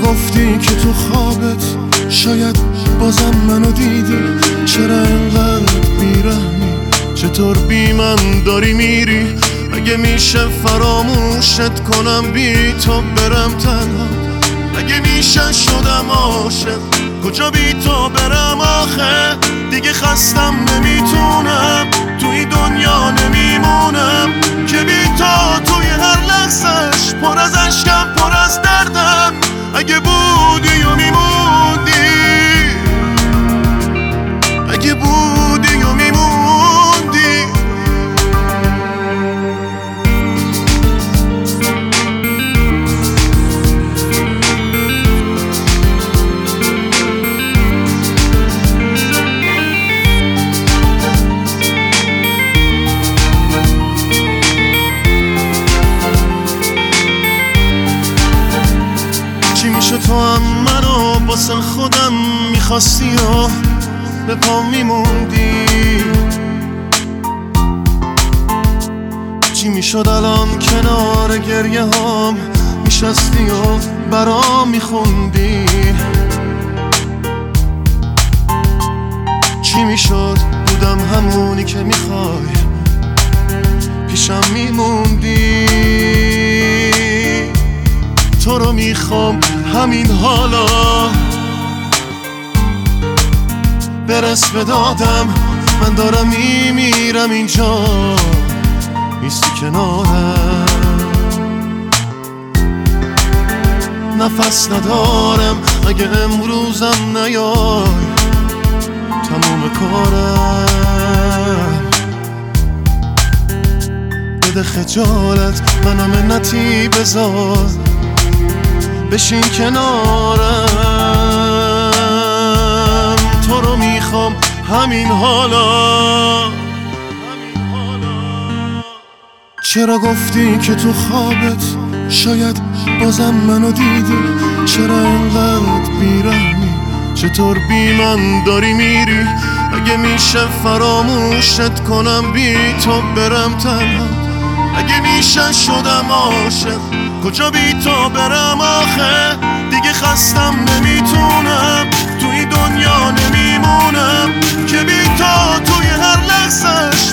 گفتی که تو خوابت شاید بازم منو دیدی؟ چرا اینقدر بیرحمی؟ چطور بی من داری میری؟ اگه میشه فراموشت کنم بی تو برم تنها؟ اگه میشه شدم عاشق کجا بی تو برم آخه؟ دیگه خستم نمیتونم توی دنیا نمیمونم که بی تو توی هر لحظش پر از عشقم پر از دردم. اگه بودی و میموندی، اگه بودی و میموندی. چی میشه تو هم منو واسه خودم میخواستی و به پا میموندی؟ چی میشد الان کنار گریه هام میشستی و برام میخوندی؟ چی میشد بودم همونی که میخوای پیشم میموندی؟ تو رو میخوام همین حالا، برس به دادم من دارم میمیرم اینجا نیستی کنارم. نفس ندارم اگه امروزم نیای تموم کارم. بده خجالت منو منتی بذار بشین کنارم. تو رو میخوام همین حالا. چرا گفتی که تو خوابت شاید بازم منو دیدی؟ چرا اینقدر بیرحمی؟ چطور بی من داری میری؟ اگه میشه فراموشت کنم بی تو برم تنها؟ اگه میشه شدم عاشق کجا بی تو برم آخه؟ دیگه خستم نمیتونم توی دنیا نمیمونم که بی تو توی هر لحظش